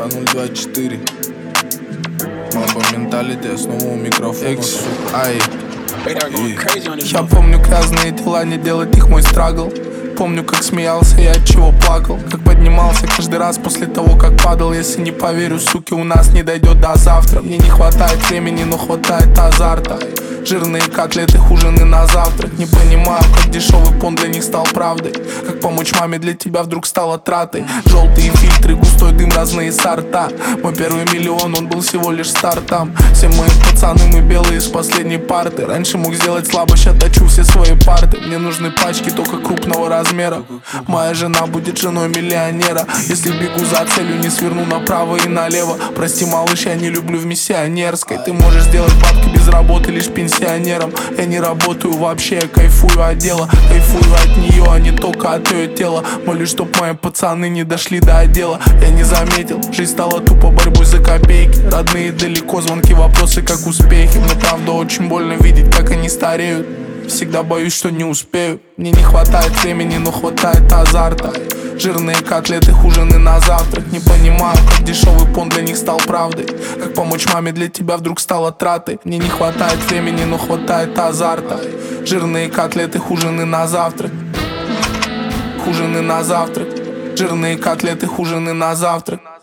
2-0-2-4. Мамба менталити, снова у микрофона. Ай. Я помню грязные дела, не делать их мой страгл. Помню, как смеялся и от чего плакал, как поднимался каждый раз после того, как падал. Если не поверю, суки, у нас не дойдет до завтра. Мне не хватает времени, но хватает азарта. Жирные котлеты, ужины на завтрак. Не понимаю, как дешевый пон для них стал правдой. Как помочь маме для тебя вдруг стала тратой. Желтые фильтры, густой дым, разные сорта. Мой первый миллион, он был всего лишь стартом. Все мои пацаны, мы белые с последней парты. Раньше мог сделать слабо, ща точу все свои парты. Мне нужны пачки только крупного размера. Моя жена будет женой миллионера. Если бегу за целью, не сверну направо и налево. Прости, малыш, я не люблю в миссионерской. Ты можешь сделать бабки без работы лишь пенсионером. Я не работаю вообще, я кайфую от дела. Кайфую от нее, а не только от ее тела. Молюсь, чтоб мои пацаны не дошли до отдела. Я не заметил, жизнь стала тупо борьбой за копейки. Родные далеко, звонки, вопросы, как успехи. Мне правда очень больно видеть, как они стареют. Всегда боюсь, что не успею. Мне не хватает времени, но хватает азарта. Жирные котлеты, ужины на завтрак. Не понимаю, как дешевый пон для них стал правдой. Как помочь маме для тебя вдруг стала тратой. Мне не хватает времени, но хватает азарта. Жирные котлеты, ужины на завтрак. Ужины на завтрак. Жирные котлеты, ужины на завтрак.